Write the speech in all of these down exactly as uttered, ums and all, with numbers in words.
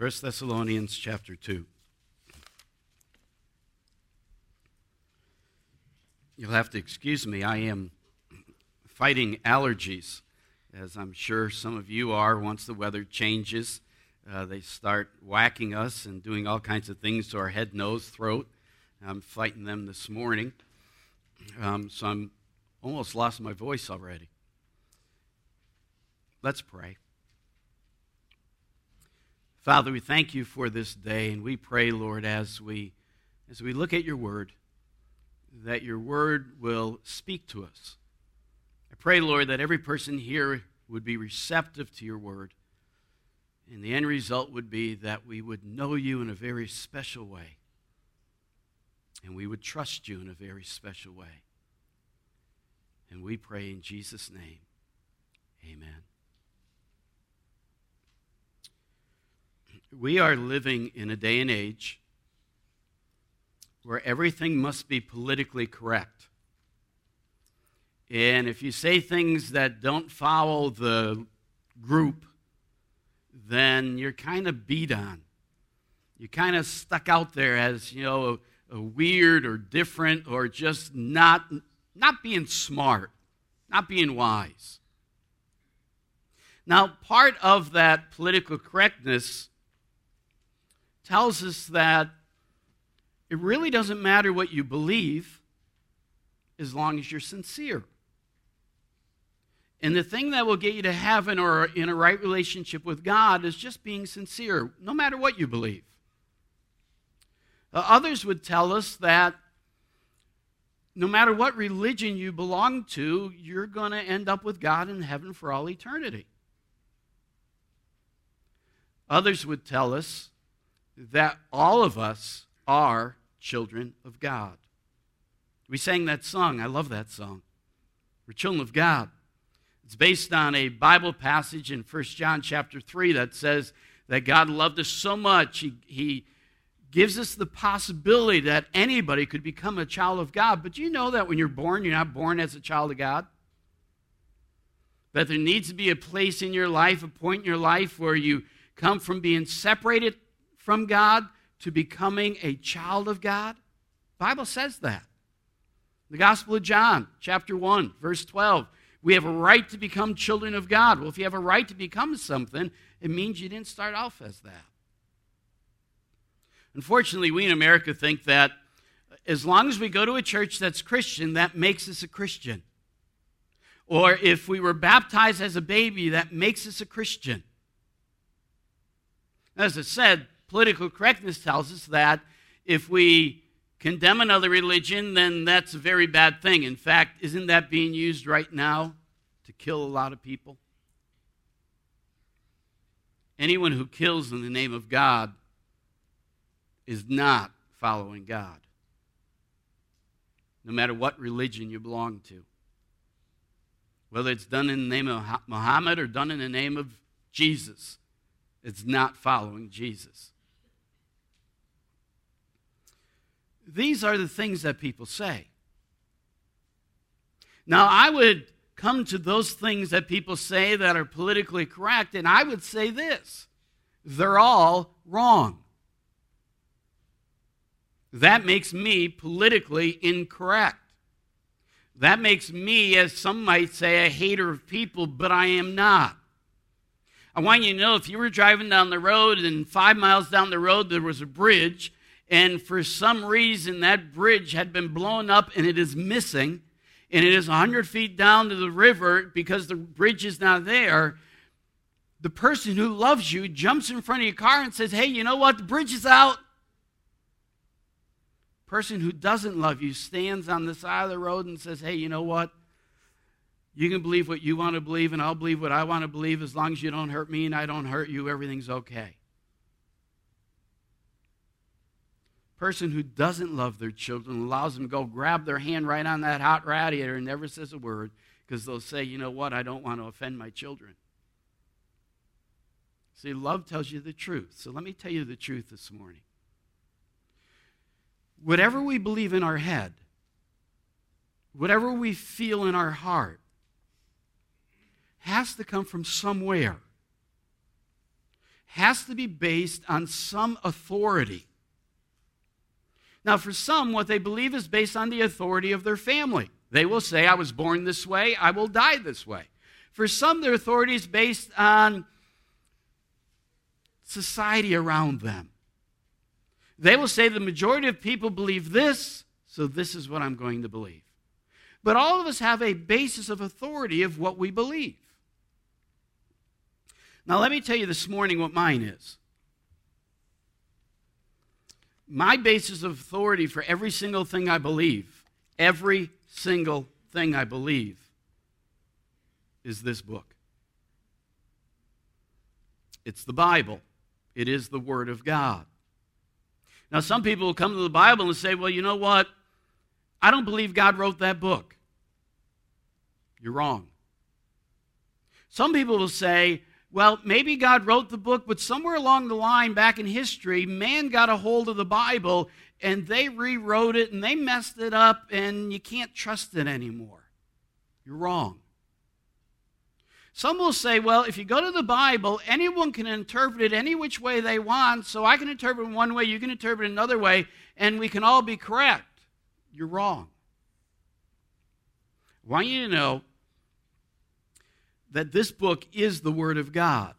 First Thessalonians chapter two. You'll have to excuse me. I am fighting allergies, as I'm sure some of you are. Once the weather changes, uh, they start whacking us and doing all kinds of things to our head, nose, throat. I'm fighting them this morning, um, so I'm almost lost my voice already. Let's pray. Father, we thank you for this day, and we pray, Lord, as we as we look at your word, that your word will speak to us. I pray, Lord, that every person here would be receptive to your word, and the end result would be that we would know you in a very special way, and we would trust you in a very special way. And we pray in Jesus' name, amen. We are living in a day and age where everything must be politically correct. And if you say things that don't follow the group, then you're kind of beat on. You're kind of stuck out there as, you know, a, a weird or different or just not, not being smart, not being wise. Now, part of that political correctness tells us that it really doesn't matter what you believe as long as you're sincere. And the thing that will get you to heaven or in a right relationship with God is just being sincere, no matter what you believe. Uh, others would tell us that no matter what religion you belong to, you're going to end up with God in heaven for all eternity. Others would tell us that all of us are children of God. We sang that song. I love that song. We're children of God. It's based on a Bible passage in First John chapter three that says that God loved us so much, he, he gives us the possibility that anybody could become a child of God. But do you know that when you're born, you're not born as a child of God? That there needs to be a place in your life, a point in your life where you come from being separated from God to becoming a child of God? The Bible says that. The Gospel of John, chapter one, verse twelve. We have a right to become children of God. Well, if you have a right to become something, it means you didn't start off as that. Unfortunately, we in America think that as long as we go to a church that's Christian, that makes us a Christian. Or if we were baptized as a baby, that makes us a Christian. As I said, political correctness tells us that if we condemn another religion, then that's a very bad thing. In fact, isn't that being used right now to kill a lot of people? Anyone who kills in the name of God is not following God, no matter what religion you belong to. Whether it's done in the name of Muhammad or done in the name of Jesus, it's not following Jesus. These are the things that people say. Now, I would come to those things that people say that are politically correct, and I would say this: they're all wrong. That makes me politically incorrect. That makes me, as some might say, a hater of people, but I am not. I want you to know, if you were driving down the road and five miles down the road there was a bridge, and for some reason that bridge had been blown up and it is missing, and it is one hundred feet down to the river because the bridge is not there, the person who loves you jumps in front of your car and says, hey, you know what? The bridge is out. The person who doesn't love you stands on the side of the road and says, hey, you know what? You can believe what you want to believe, and I'll believe what I want to believe. As long as you don't hurt me and I don't hurt you, everything's okay. Person who doesn't love their children allows them to go grab their hand right on that hot radiator and never says a word because they'll say, you know what, I don't want to offend my children. See, love tells you the truth. So let me tell you the truth this morning. Whatever we believe in our head, whatever we feel in our heart, has to come from somewhere. has to be based on some authority. Now, for some, what they believe is based on the authority of their family. They will say, I was born this way, I will die this way. For some, their authority is based on society around them. They will say the majority of people believe this, so this is what I'm going to believe. But all of us have a basis of authority of what we believe. Now, let me tell you this morning what mine is. My basis of authority for every single thing I believe, every single thing I believe, is this book. It's the Bible. It is the Word of God. Now, some people will come to the Bible and say, well, you know what? I don't believe God wrote that book. You're wrong. Some people will say, well, maybe God wrote the book, but somewhere along the line back in history, man got a hold of the Bible and they rewrote it and they messed it up and you can't trust it anymore. You're wrong. Some will say, well, if you go to the Bible, anyone can interpret it any which way they want, so I can interpret it one way, you can interpret it another way, and we can all be correct. You're wrong. I want you to know that this book is the Word of God.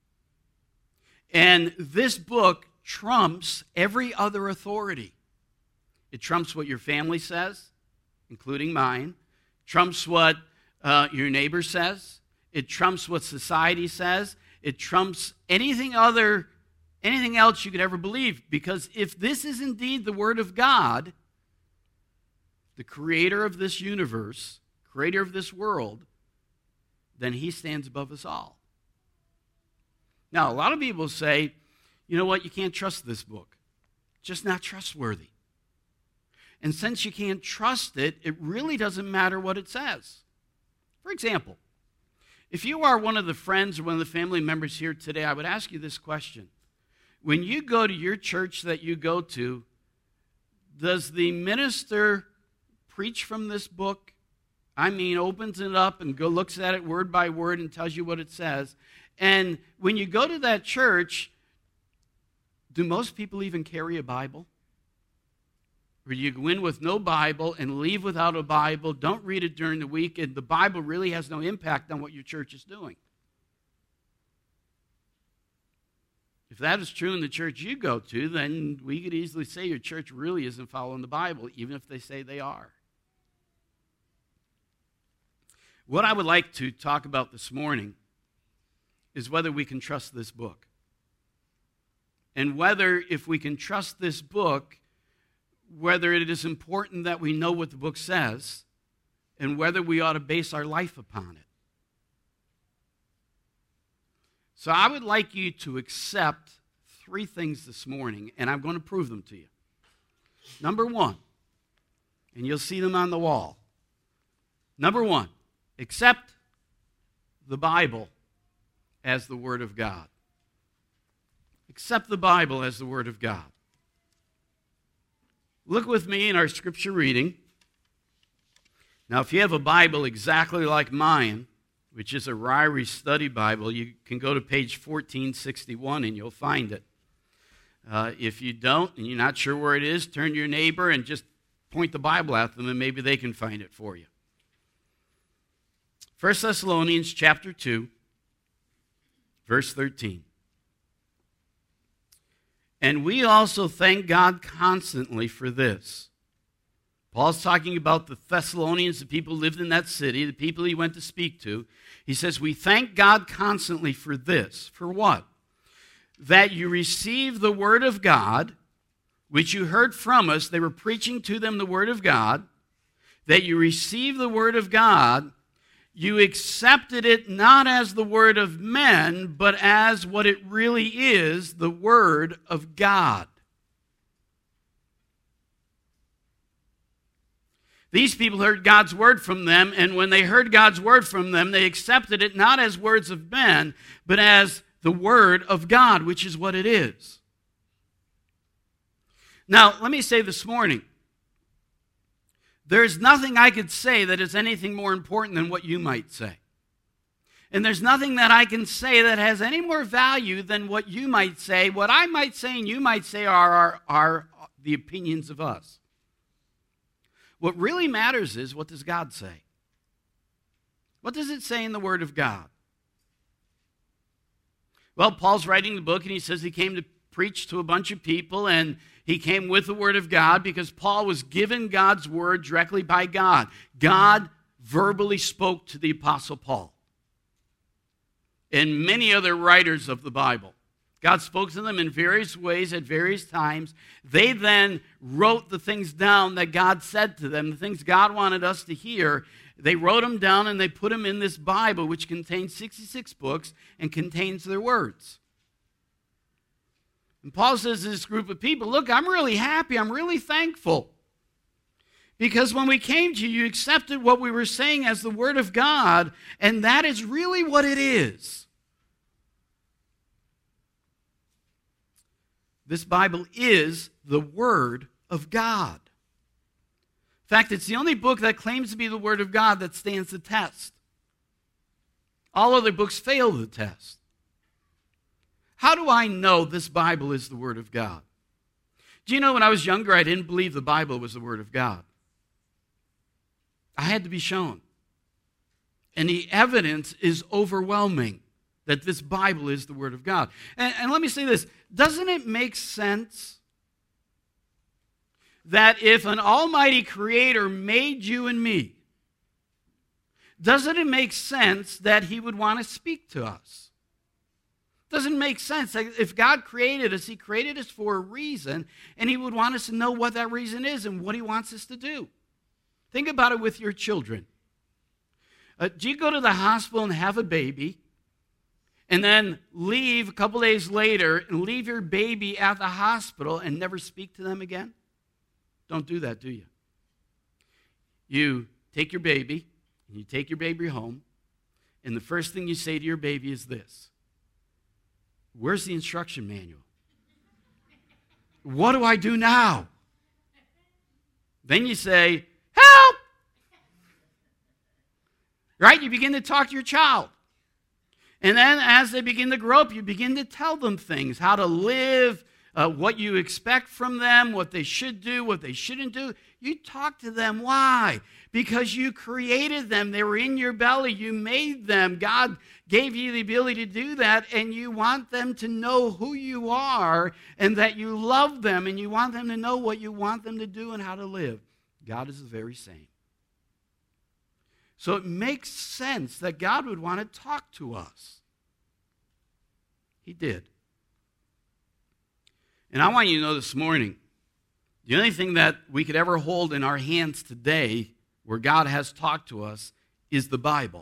And this book trumps every other authority. It trumps what your family says, including mine. Trumps what uh, your neighbor says. It trumps what society says. It trumps anything other, anything else you could ever believe. Because if this is indeed the Word of God, the creator of this universe, creator of this world, then he stands above us all. Now, a lot of people say, you know what, you can't trust this book. It's just not trustworthy. And since you can't trust it, it really doesn't matter what it says. For example, if you are one of the friends or one of the family members here today, I would ask you this question. When you go to your church that you go to, does the minister preach from this book? I mean, opens it up and go looks at it word by word and tells you what it says. And when you go to that church, do most people even carry a Bible? Or you go in with no Bible and leave without a Bible, don't read it during the week, and the Bible really has no impact on what your church is doing. If that is true in the church you go to, then we could easily say your church really isn't following the Bible, even if they say they are. What I would like to talk about this morning is whether we can trust this book. And whether, if we can trust this book, whether it is important that we know what the book says, and whether we ought to base our life upon it. So I would like you to accept three things this morning, and I'm going to prove them to you. Number one, and you'll see them on the wall. Number one, accept the Bible as the Word of God. Accept the Bible as the Word of God. Look with me in our scripture reading. Now, if you have a Bible exactly like mine, which is a Ryrie Study Bible, you can go to page fourteen sixty-one and you'll find it. Uh, if you don't and you're not sure where it is, turn to your neighbor and just point the Bible at them and maybe they can find it for you. First Thessalonians chapter two, verse thirteen. And we also thank God constantly for this. Paul's talking about the Thessalonians, the people who lived in that city, the people he went to speak to. He says, we thank God constantly for this. For what? That you receive the word of God, which you heard from us. They were preaching to them the word of God. That you receive the word of God. You accepted it not as the word of men, but as what it really is, the word of God. These people heard God's word from them, and when they heard God's word from them, they accepted it not as words of men, but as the word of God, which is what it is. Now, let me say this morning, there's nothing I could say that is anything more important than what you might say. And there's nothing that I can say that has any more value than what you might say. What I might say and you might say are, are, are the opinions of us. What really matters is, what does God say? What does it say in the Word of God? Well, Paul's writing the book, and he says he came to preach to a bunch of people, and he came with the Word of God because Paul was given God's Word directly by God. God verbally spoke to the Apostle Paul and many other writers of the Bible. God spoke to them in various ways at various times. They then wrote the things down that God said to them, the things God wanted us to hear. They wrote them down and they put them in this Bible, which contains sixty-six books and contains their words. And Paul says to this group of people, look, I'm really happy. I'm really thankful. Because when we came to you, you accepted what we were saying as the Word of God, and that is really what it is. This Bible is the Word of God. In fact, it's the only book that claims to be the Word of God that stands the test. All other books fail the test. How do I know this Bible is the Word of God? Do you know, when I was younger, I didn't believe the Bible was the Word of God. I had to be shown. And the evidence is overwhelming that this Bible is the Word of God. And, and let me say this. Doesn't it make sense that if an almighty creator made you and me, doesn't it make sense that he would want to speak to us? Doesn't it make sense that if God created us, he created us for a reason, and he would want us to know what that reason is and what he wants us to do? Think about it with your children. Uh, do you go to the hospital and have a baby, and then leave a couple days later and leave your baby at the hospital and never speak to them again? Don't do that, do you? You take your baby, and you take your baby home, and the first thing you say to your baby is this: where's the instruction manual? What do I do now? Then you say, help! Right? You begin to talk to your child. And then as they begin to grow up, you begin to tell them things, how to live, uh, what you expect from them, what they should do, what they shouldn't do. You talk to them. Why? Because you created them. They were in your belly. You made them. God gave you the ability to do that, and you want them to know who you are and that you love them, and you want them to know what you want them to do and how to live. God is the very same. So it makes sense that God would want to talk to us. He did. And I want you to know this morning, the only thing that we could ever hold in our hands today where God has talked to us is the Bible.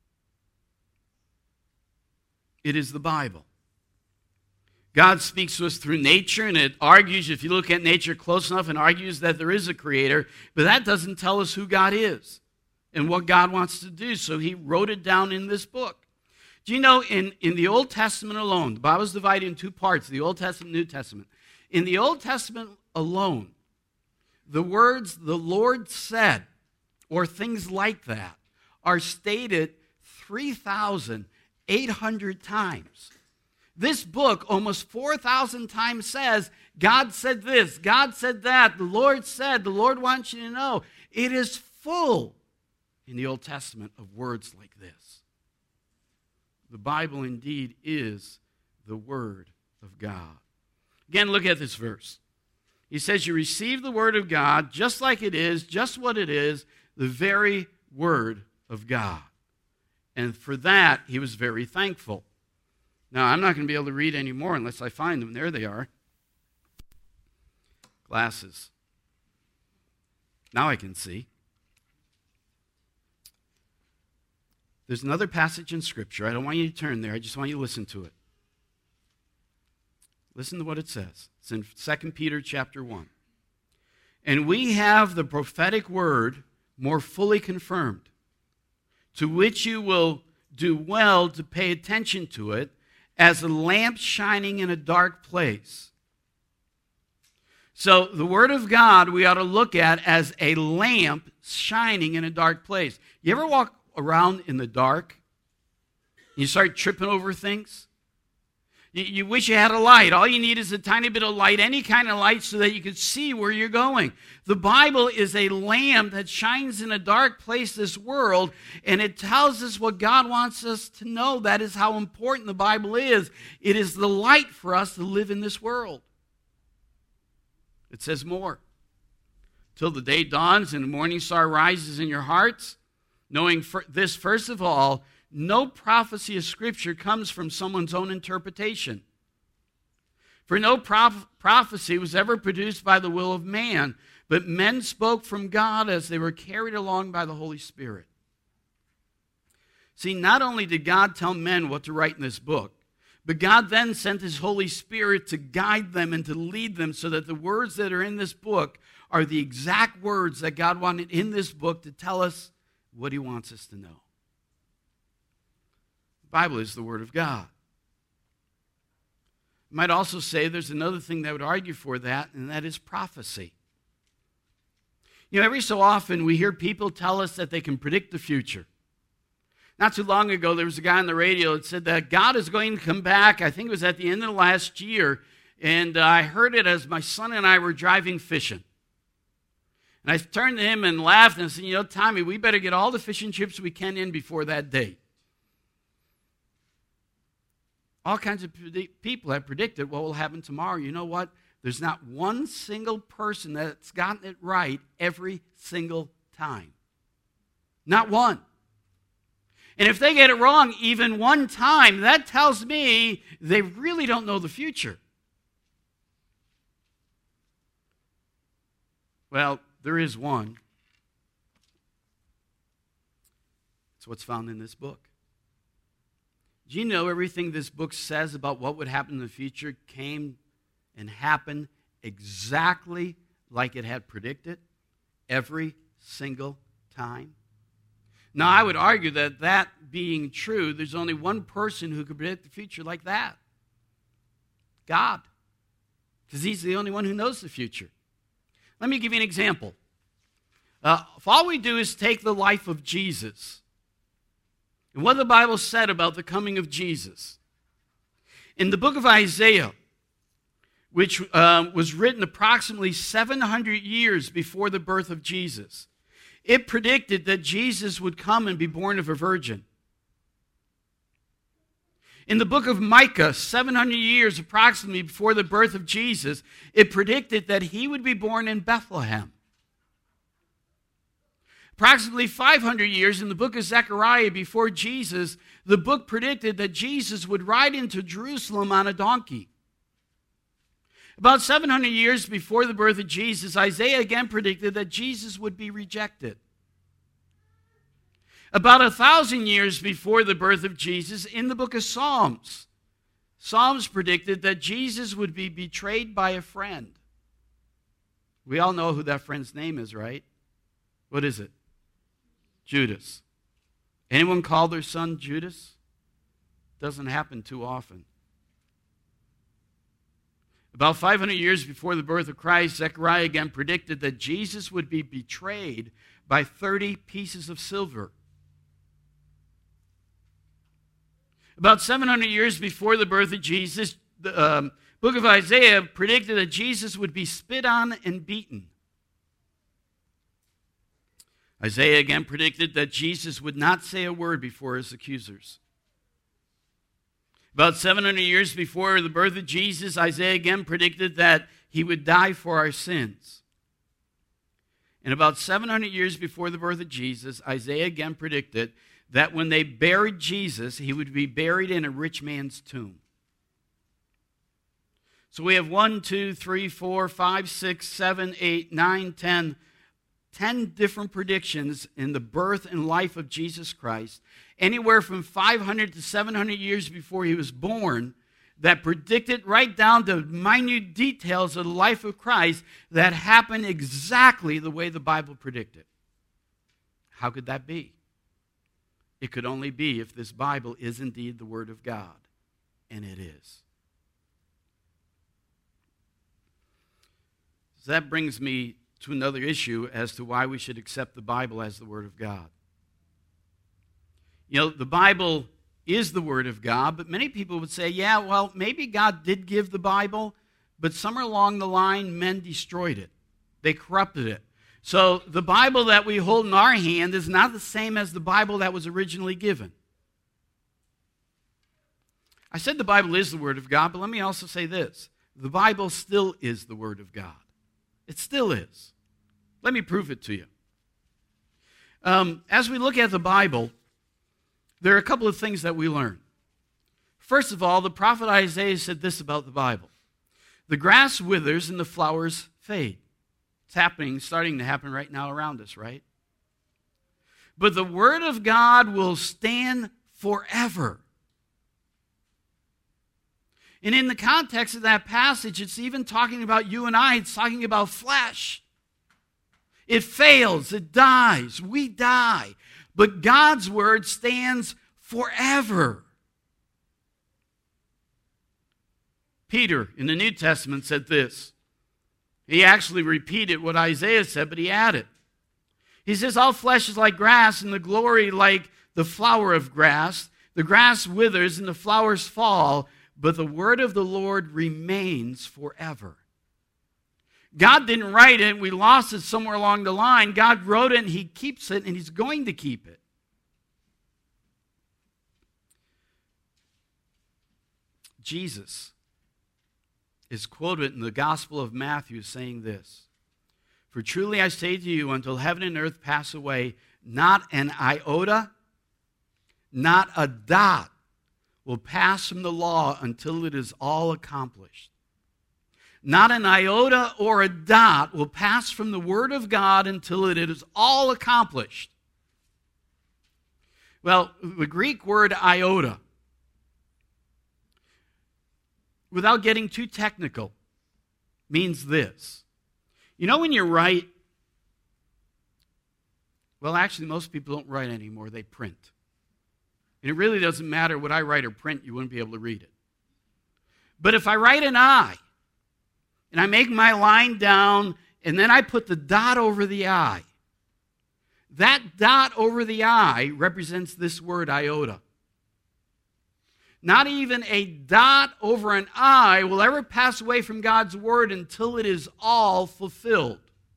It is the Bible. God speaks to us through nature, and it argues, if you look at nature close enough, and argues that there is a creator, but that doesn't tell us who God is and what God wants to do, so he wrote it down in this book. Do you know, in, in the Old Testament alone, the Bible is divided in two parts, the Old Testament and New Testament. In the Old Testament alone, the words "the Lord said," or things like that, are stated three thousand eight hundred times. This book almost four thousand times says, God said this, God said that, the Lord said, the Lord wants you to know. It is full in the Old Testament of words like this. The Bible indeed is the Word of God. Again, look at this verse. He says, you receive the Word of God just like it is, just what it is, the very Word of God. And for that, he was very thankful. Now, I'm not going to be able to read anymore unless I find them. There they are. Glasses. Now I can see. There's another passage in Scripture. I don't want you to turn there. I just want you to listen to it. Listen to what it says. It's in Second Peter chapter one. And we have the prophetic word more fully confirmed, to which you will do well to pay attention to it as a lamp shining in a dark place. So the Word of God we ought to look at as a lamp shining in a dark place. You ever walk around in the dark You start tripping over things. You, you wish you had a light. All you need is a tiny bit of light, any kind of light, so that you can see where you're going. The Bible is a lamp that shines in a dark place, this world, and it tells us what God wants us to know. That is how important the Bible is. It is the light for us to live in this world. It says more. Till the day dawns and the morning star rises in your hearts, knowing this, first of all, no prophecy of Scripture comes from someone's own interpretation. For no proph- prophecy was ever produced by the will of man, but men spoke from God as they were carried along by the Holy Spirit. See, not only did God tell men what to write in this book, but God then sent His Holy Spirit to guide them and to lead them so that the words that are in this book are the exact words that God wanted in this book to tell us what He wants us to know. The Bible is the Word of God. I might also say there's another thing that would argue for that, and that is prophecy. You know, every so often we hear people tell us that they can predict the future. Not too long ago, there was a guy on the radio that said that God is going to come back. I think it was at the end of the last year, and uh, I heard it as my son and I were driving fishing. And I turned to him and laughed and said, you know, Tommy, we better get all the fishing chips we can in before that date. All kinds of people have predicted what will happen tomorrow. You know what? There's not one single person that's gotten it right every single time. Not one. And if they get it wrong even one time, that tells me they really don't know the future. Well, there is one. It's what's found in this book. Do you know everything this book says about what would happen in the future came and happened exactly like it had predicted every single time? Now, I would argue that that being true, there's only one person who could predict the future like that. God. Because He's the only one who knows the future. Let me give you an example. Uh, if all we do is take the life of Jesus and what the Bible said about the coming of Jesus. In the book of Isaiah, which uh, was written approximately seven hundred years before the birth of Jesus, it predicted that Jesus would come and be born of a virgin. In the book of Micah, seven hundred years approximately before the birth of Jesus, it predicted that He would be born in Bethlehem. Approximately five hundred years in the book of Zechariah before Jesus, the book predicted that Jesus would ride into Jerusalem on a donkey. About seven hundred years before the birth of Jesus, Isaiah again predicted that Jesus would be rejected. About a thousand years before the birth of Jesus, in the book of Psalms, Psalms predicted that Jesus would be betrayed by a friend. We all know who that friend's name is, right? What is it? Judas. Anyone call their son Judas? Doesn't happen too often. About five hundred years before the birth of Christ, Zechariah again predicted that Jesus would be betrayed by thirty pieces of silver. About seven hundred years before the birth of Jesus, the um, book of Isaiah predicted that Jesus would be spit on and beaten. Isaiah again predicted that Jesus would not say a word before His accusers. About seven hundred years before the birth of Jesus, Isaiah again predicted that He would die for our sins. And about seven hundred years before the birth of Jesus, Isaiah again predicted that when they buried Jesus, He would be buried in a rich man's tomb. So we have one, two, three, four, five, six, seven, eight, nine, ten, ten different predictions in the birth and life of Jesus Christ, anywhere from five hundred to seven hundred years before He was born, that predicted right down to minute details of the life of Christ that happened exactly the way the Bible predicted. How could that be? It could only be if this Bible is indeed the Word of God, and it is. So that brings me to another issue as to why we should accept the Bible as the Word of God. You know, the Bible is the Word of God, but many people would say, yeah, well, maybe God did give the Bible, but somewhere along the line, men destroyed it. They corrupted it. So the Bible that we hold in our hand is not the same as the Bible that was originally given. I said the Bible is the Word of God, but let me also say this. The Bible still is the Word of God. It still is. Let me prove it to you. Um, as we look at the Bible, there are a couple of things that we learn. First of all, the prophet Isaiah said this about the Bible. The grass withers and the flowers fade. It's happening, starting to happen right now around us, right? But the Word of God will stand forever. And in the context of that passage, it's even talking about you and I. It's talking about flesh. It fails. It dies. We die. But God's Word stands forever. Peter, in the New Testament, said this. He actually repeated what Isaiah said, but he added. He says, all flesh is like grass, and the glory like the flower of grass. The grass withers and the flowers fall, but the word of the Lord remains forever. God didn't write it. We lost it somewhere along the line. God wrote it, and he keeps it, and he's going to keep it. Jesus is quoted in the Gospel of Matthew saying this, for truly I say to you, until heaven and earth pass away, not an iota, not a dot will pass from the law until it is all accomplished. Not an iota or a dot will pass from the Word of God until it is all accomplished. Well, the Greek word iota, without getting too technical, means this. You know when you write, well, actually, most people don't write anymore. They print. And it really doesn't matter what I write or print. You wouldn't be able to read it. But if I write an I, and I make my line down, and then I put the dot over the I, that dot over the I represents this word iota. Not even a dot over an I will ever pass away from God's word until it is all fulfilled.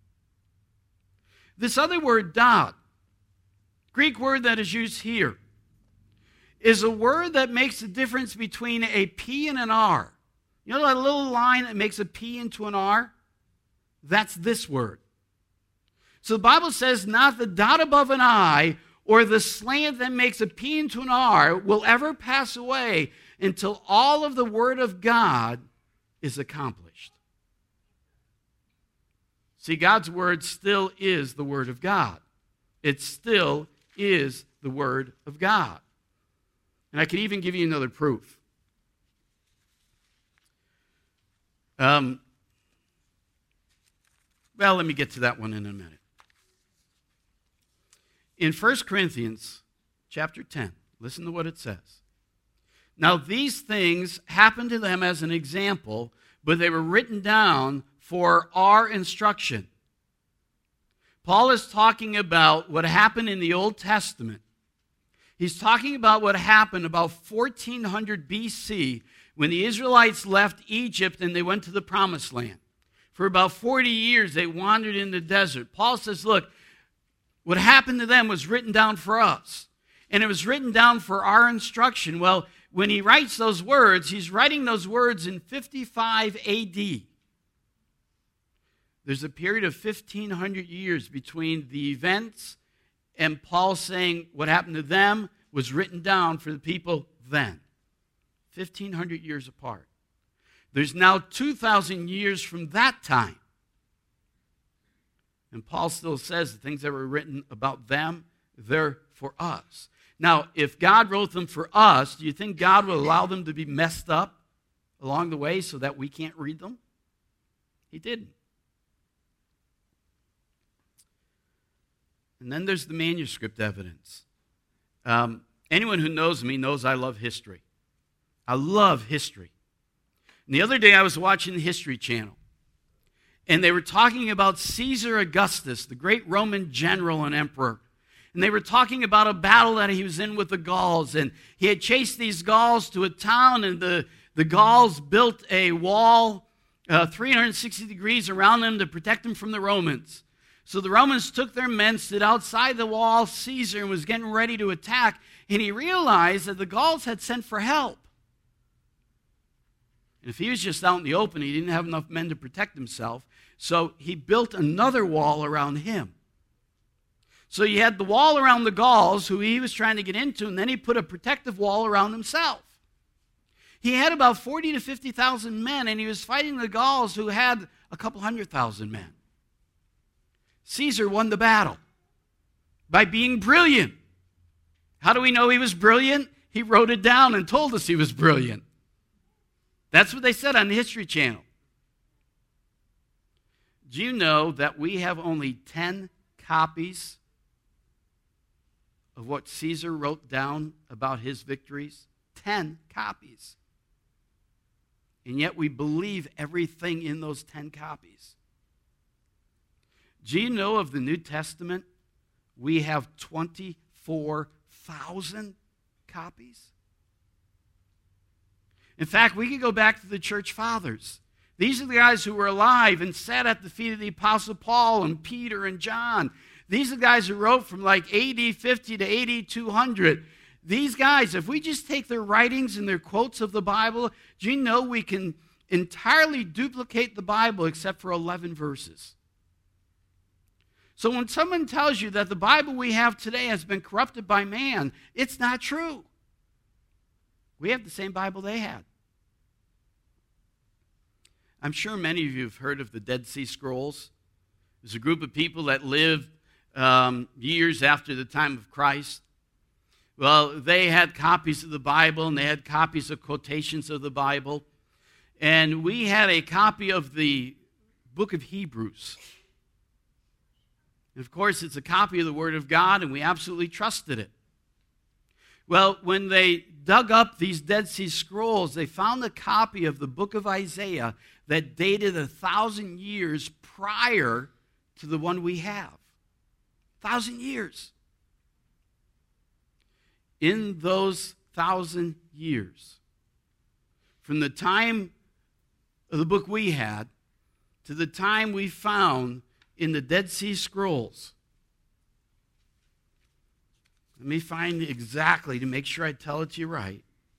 This other word, dot, Greek word that is used here, is a word that makes the difference between a P and an R. You know that little line that makes a P into an R? That's this word. So the Bible says not the dot above an I or the slant that makes a P into an R will ever pass away until all of the Word of God is accomplished. See, God's Word still is the Word of God. It still is the Word of God. And I can even give you another proof. Um, well, let me get to that one in a minute. In First Corinthians chapter ten, listen to what it says. Now these things happened to them as an example, but they were written down for our instruction. Paul is talking about what happened in the Old Testament. He's talking about what happened about fourteen hundred B C when the Israelites left Egypt and they went to the Promised Land. For about forty years they wandered in the desert. Paul says, look, what happened to them was written down for us. And it was written down for our instruction. Well, when he writes those words, he's writing those words in fifty-five A D. There's a period of fifteen hundred years between the events and Paul saying what happened to them was written down for the people then. fifteen hundred years apart. There's now two thousand years from that time. And Paul still says the things that were written about them, they're for us. Now, if God wrote them for us, do you think God will allow them to be messed up along the way so that we can't read them? He didn't. And then there's the manuscript evidence. Um, anyone who knows me knows I love history. I love history. And the other day I was watching the History Channel. And they were talking about Caesar Augustus, the great Roman general and emperor. And they were talking about a battle that he was in with the Gauls. And he had chased these Gauls to a town, and the, the Gauls built a wall uh, three hundred sixty degrees around them to protect them from the Romans. So the Romans took their men, stood outside the wall. Caesar was getting ready to attack, and he realized that the Gauls had sent for help. And if he was just out in the open, he didn't have enough men to protect himself. So he built another wall around him. So you had the wall around the Gauls, who he was trying to get into, and then he put a protective wall around himself. He had about forty to fifty thousand men, and he was fighting the Gauls, who had a couple hundred thousand men. Caesar won the battle by being brilliant. How do we know he was brilliant? He wrote it down and told us he was brilliant. That's what they said on the History Channel. Do you know that we have only ten copies of what Caesar wrote down about his victories? Ten copies. And yet we believe everything in those ten copies. Do you know of the New Testament, we have twenty-four thousand copies? In fact, we could go back to the church fathers. These are the guys who were alive and sat at the feet of the Apostle Paul and Peter and John. These are the guys who wrote from like A D fifty to A D two hundred. These guys, if we just take their writings and their quotes of the Bible, do you know we can entirely duplicate the Bible except for eleven verses? So when someone tells you that the Bible we have today has been corrupted by man, it's not true. We have the same Bible they had. I'm sure many of you have heard of the Dead Sea Scrolls. There's a group of people that lived um, years after the time of Christ. Well, they had copies of the Bible, and they had copies of quotations of the Bible. And we had a copy of the book of Hebrews. And of course, it's a copy of the Word of God, and we absolutely trusted it. Well, when they dug up these Dead Sea Scrolls, they found a copy of the book of Isaiah that dated a thousand years prior to the one we have. A thousand years. In those thousand years, from the time of the book we had to the time we found in the Dead Sea Scrolls, let me find exactly to make sure I tell it to you right.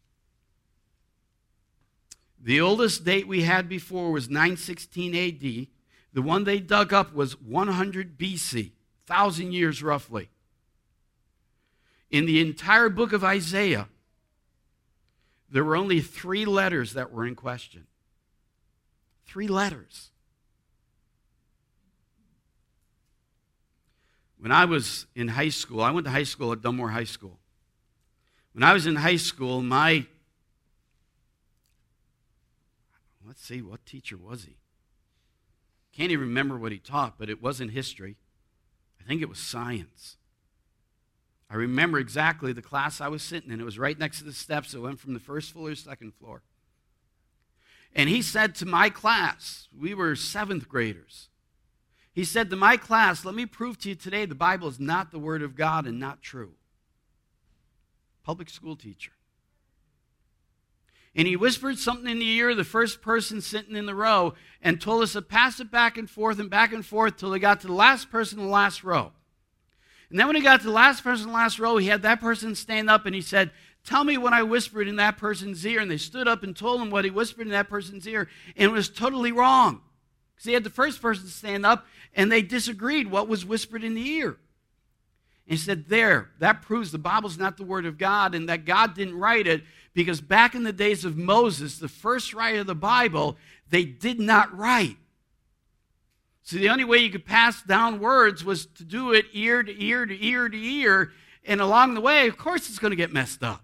The oldest date we had before was nine sixteen A D. The one they dug up was one hundred B C, a thousand years roughly. In the entire book of Isaiah, there were only three letters that were in question. Three letters. When I was in high school, I went to high school at Dunmore High School. When I was in high school, my, let's see, what teacher was he? Can't even remember what he taught, but it wasn't history. I think it was science. I remember exactly the class I was sitting in. It was right next to the steps that went from the first floor to the second floor. And he said to my class, we were seventh graders, he said to my class, let me prove to you today the Bible is not the Word of God and not true. Public school teacher. And he whispered something in the ear of the first person sitting in the row and told us to pass it back and forth and back and forth till he got to the last person in the last row. And then when he got to the last person in the last row, he had that person stand up and he said, tell me what I whispered in that person's ear. And they stood up and told him what he whispered in that person's ear. And it was totally wrong. Because he had the first person stand up and they disagreed what was whispered in the ear. And he said, there, that proves the Bible's not the Word of God and that God didn't write it because back in the days of Moses, the first writer of the Bible, they did not write. So the only way you could pass down words was to do it ear to ear to ear to ear. And along the way, of course, it's going to get messed up.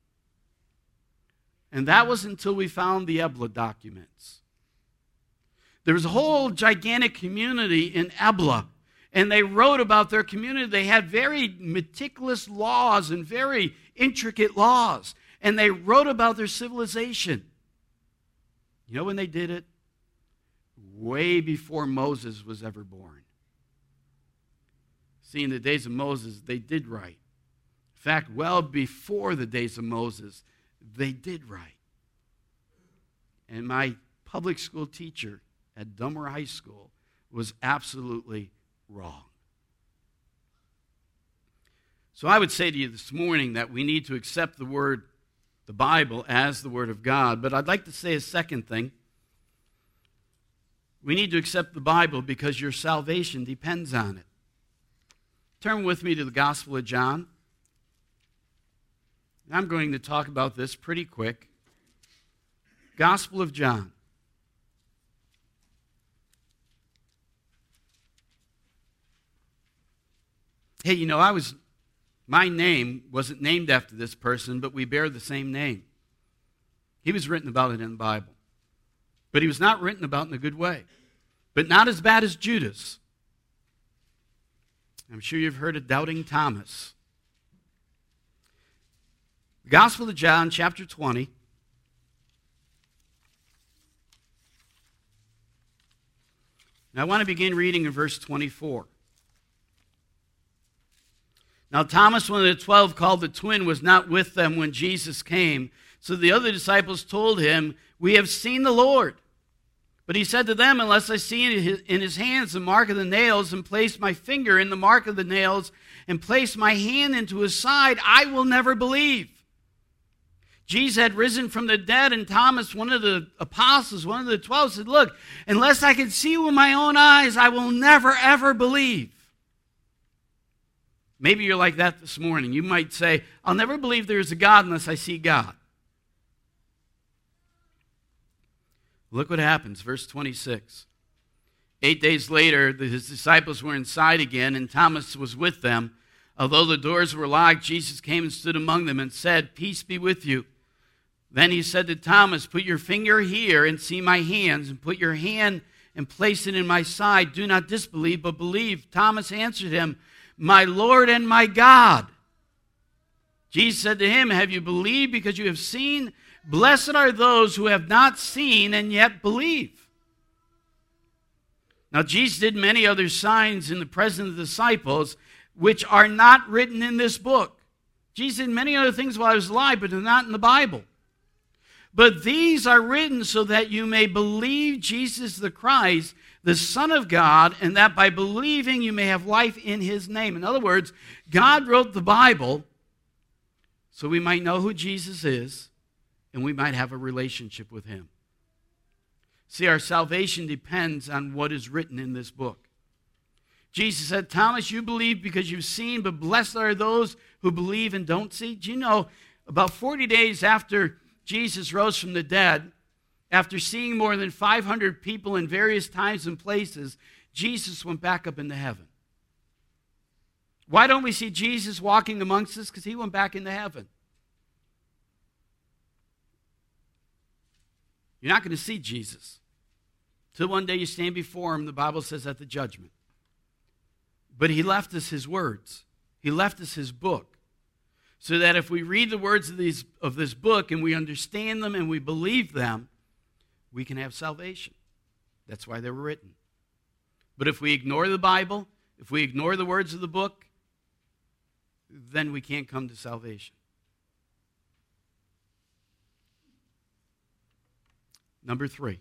And that was until we found the Ebla documents. There was a whole gigantic community in Ebla, and they wrote about their community. They had very meticulous laws and very intricate laws, and they wrote about their civilization. You know when they did it? Way before Moses was ever born. See, in the days of Moses, they did right. In fact, well before the days of Moses, they did right. And my public school teacher at Dummer High School was absolutely wrong. So I would say to you this morning that we need to accept the Word, the Bible, as the Word of God. But I'd like to say a second thing. We need to accept the Bible because your salvation depends on it. Turn with me to the Gospel of John. I'm going to talk about this pretty quick. Gospel of John. Hey, you know, I was, my name wasn't named after this person, but we bear the same name. He was written about it in the Bible. But he was not written about in a good way. But not as bad as Judas. I'm sure you've heard of Doubting Thomas. The Gospel of John, chapter twenty. Now I want to begin reading in verse twenty-four. Now Thomas, one of the twelve, called the twin, was not with them when Jesus came. So the other disciples told him, "We have seen the Lord." But he said to them, "Unless I see in his, in his hands the mark of the nails, and place my finger in the mark of the nails, and place my hand into his side, I will never believe." Jesus had risen from the dead, and Thomas, one of the apostles, one of the twelve, said, "Look, unless I can see with my own eyes, I will never, ever believe." Maybe you're like that this morning. You might say, "I'll never believe there's a God unless I see God." Look what happens, verse twenty-six. Eight days later, his disciples were inside again, and Thomas was with them. Although the doors were locked, Jesus came and stood among them and said, "Peace be with you." Then he said to Thomas, "Put your finger here and see my hands, and put your hand and place it in my side. Do not disbelieve, but believe." Thomas answered him, "My Lord and my God." Jesus said to him, "Have you believed because you have seen? Blessed are those who have not seen and yet believe." Now Jesus did many other signs in the presence of the disciples, which are not written in this book. Jesus did many other things while he was alive, but they're not in the Bible. But these are written so that you may believe Jesus the Christ, the Son of God, and that by believing you may have life in his name. In other words, God wrote the Bible so we might know who Jesus is, and we might have a relationship with him. See, our salvation depends on what is written in this book. Jesus said, "Thomas, you believe because you've seen, but blessed are those who believe and don't see." Do you know, about forty days after Jesus rose from the dead, after seeing more than five hundred people in various times and places, Jesus went back up into heaven. Why don't we see Jesus walking amongst us? Because he went back into heaven. You're not going to see Jesus till one day you stand before him, the Bible says, at the judgment. But he left us his words. He left us his book. So that if we read the words of, these, of this book and we understand them and we believe them, we can have salvation. That's why they were written. But if we ignore the Bible, if we ignore the words of the book, then we can't come to salvation. Number three,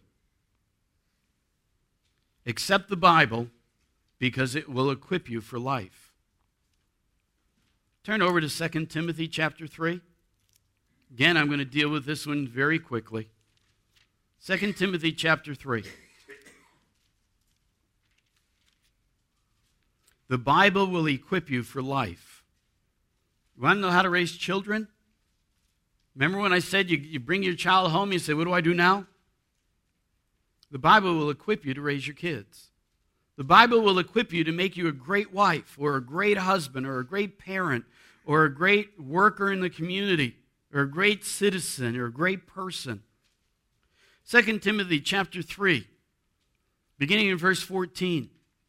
accept the Bible because it will equip you for life. Turn over to Second Timothy chapter three. Again, I'm going to deal with this one very quickly. Second Timothy chapter three. The Bible will equip you for life. You want to know how to raise children? Remember when I said you, you bring your child home, you say, "What do I do now?" The Bible will equip you to raise your kids. The Bible will equip you to make you a great wife or a great husband or a great parent or a great worker in the community or a great citizen or a great person. Second Timothy chapter three, beginning in verse fourteen.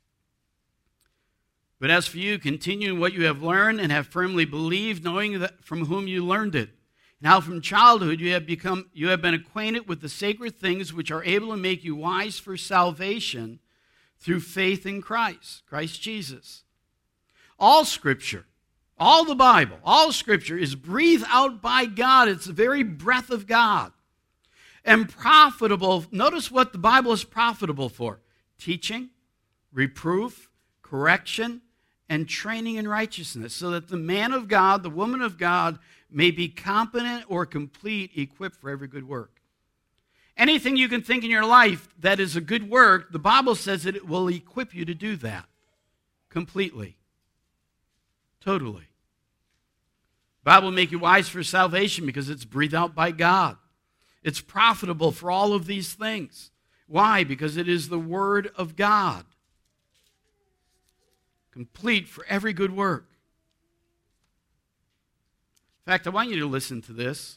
"But as for you, continue in what you have learned and have firmly believed, knowing that from whom you learned it. Now from childhood you have become you have been acquainted with the sacred things which are able to make you wise for salvation through faith in Christ, Christ Jesus. All Scripture, all the Bible, all Scripture is breathed out by God. It's the very breath of God. And profitable, notice what the Bible is profitable for. Teaching, reproof, correction, and training in righteousness, so that the man of God, the woman of God, may be competent or complete, equipped for every good work. Anything you can think in your life that is a good work, the Bible says that it will equip you to do that completely, totally. The Bible will make you wise for salvation because it's breathed out by God. It's profitable for all of these things. Why? Because it is the Word of God, complete for every good work. In fact, I want you to listen to this.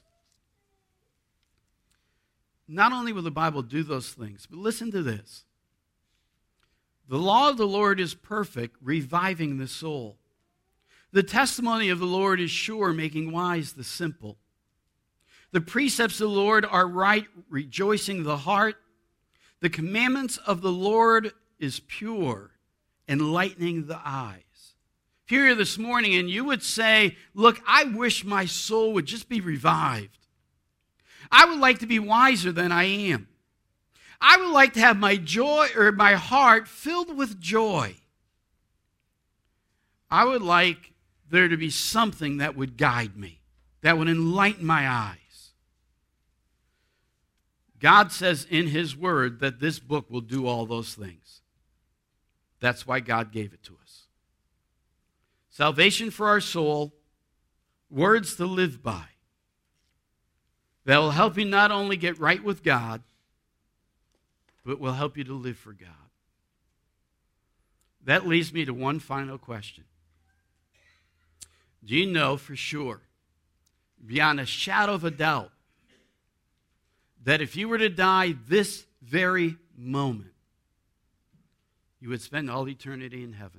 Not only will the Bible do those things, but listen to this. The law of the Lord is perfect, reviving the soul. The testimony of the Lord is sure, making wise the simple. The precepts of the Lord are right, rejoicing the heart. The commandments of the Lord is pure, enlightening the eyes. If you're here this morning and you would say, look, I wish my soul would just be revived. I would like to be wiser than I am. I would like to have my joy or my heart filled with joy. I would like there to be something that would guide me, that would enlighten my eyes. God says in His Word that this book will do all those things. That's why God gave it to us. Salvation for our soul, words to live by, that will help you not only get right with God, but will help you to live for God. That leads me to one final question. Do you know for sure, beyond a shadow of a doubt, that if you were to die this very moment, you would spend all eternity in heaven?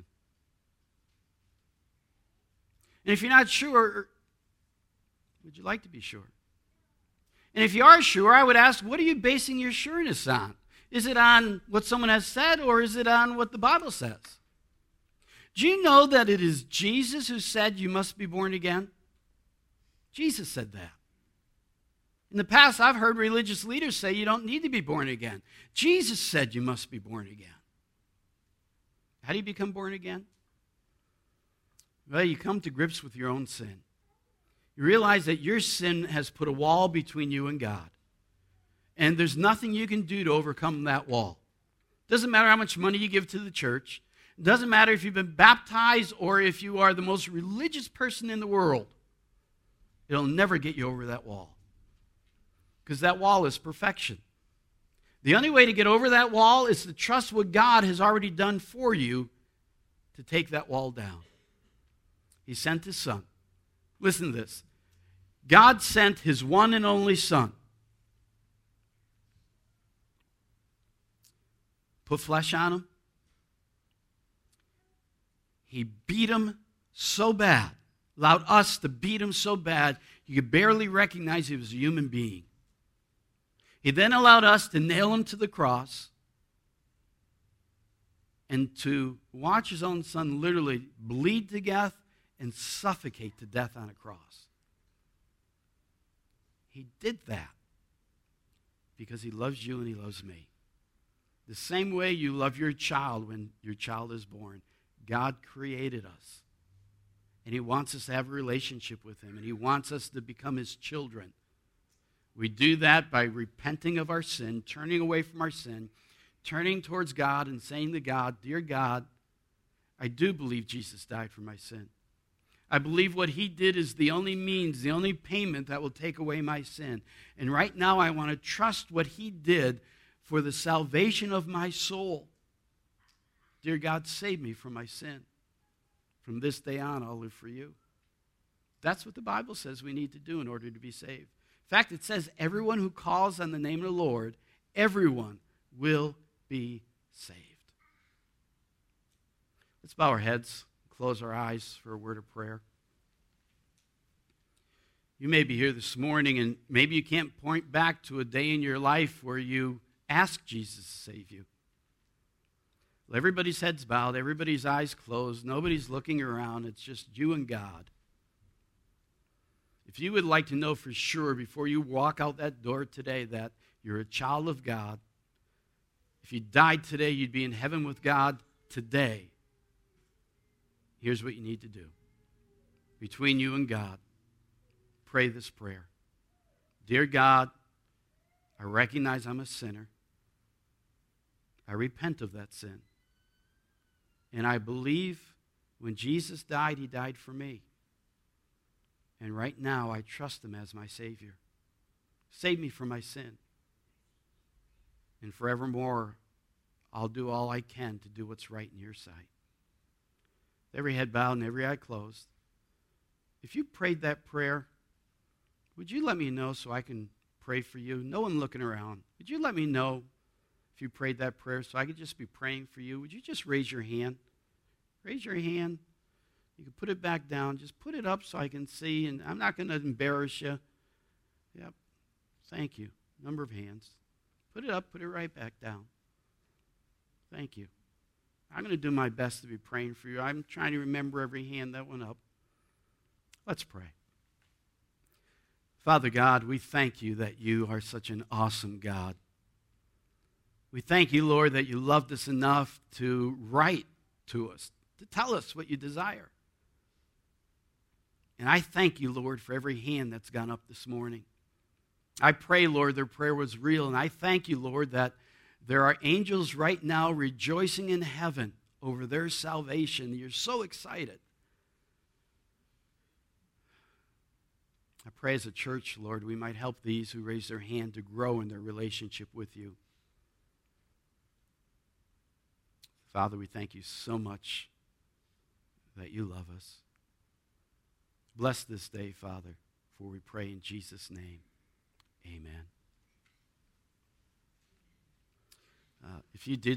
And if you're not sure, would you like to be sure? And if you are sure, I would ask, what are you basing your sureness on? Is it on what someone has said, or is it on what the Bible says? Do you know that it is Jesus who said you must be born again? Jesus said that. In the past, I've heard religious leaders say you don't need to be born again. Jesus said you must be born again. How do you become born again? Well, you come to grips with your own sin. You realize that your sin has put a wall between you and God. And there's nothing you can do to overcome that wall. It doesn't matter how much money you give to the church. It doesn't matter if you've been baptized or if you are the most religious person in the world. It'll never get you over that wall. Because that wall is perfection. The only way to get over that wall is to trust what God has already done for you to take that wall down. He sent His Son. Listen to this. God sent His one and only Son. Put flesh on Him. He beat Him so bad, allowed us to beat Him so bad, you could barely recognize He was a human being. He then allowed us to nail Him to the cross and to watch His own Son literally bleed to death and suffocate to death on a cross. He did that because He loves you and He loves me. The same way you love your child when your child is born. God created us. And He wants us to have a relationship with Him. And He wants us to become His children. We do that by repenting of our sin, turning away from our sin, turning towards God and saying to God, Dear God, I do believe Jesus died for my sin. I believe what He did is the only means, the only payment that will take away my sin. And right now I want to trust what He did for the salvation of my soul. Dear God, save me from my sin. From this day on, I'll live for You. That's what the Bible says we need to do in order to be saved. In fact, it says everyone who calls on the name of the Lord, everyone will be saved. Let's bow our heads, close our eyes for a word of prayer. You may be here this morning, and maybe you can't point back to a day in your life where you asked Jesus to save you. Everybody's heads bowed, everybody's eyes closed, nobody's looking around. It's just you and God. If you would like to know for sure before you walk out that door today that you're a child of God, if you died today, you'd be in heaven with God today. Here's what you need to do. Between you and God, pray this prayer. Dear God, I recognize I'm a sinner. I repent of that sin. And I believe when Jesus died, he died for me. And right now, I trust him as my Savior. Save me from my sin. And forevermore, I'll do all I can to do what's right in your sight. Every head bowed and every eye closed. If you prayed that prayer, would you let me know so I can pray for you? No one looking around. Would you let me know if you prayed that prayer so I could just be praying for you? Would you just raise your hand? Raise your hand. You can put it back down. Just put it up so I can see, and I'm not going to embarrass you. Yep. Thank you. Number of hands. Put it up. Put it right back down. Thank you. I'm going to do my best to be praying for you. I'm trying to remember every hand that went up. Let's pray. Father God, we thank you that you are such an awesome God. We thank you, Lord, that you loved us enough to write to us, to tell us what you desire. And I thank you, Lord, for every hand that's gone up this morning. I pray, Lord, their prayer was real. And I thank you, Lord, that there are angels right now rejoicing in heaven over their salvation. You're so excited. I pray as a church, Lord, we might help these who raise their hand to grow in their relationship with you. Father, we thank you so much that you love us. Bless this day, Father, for we pray in Jesus' name. Amen. Uh, if you did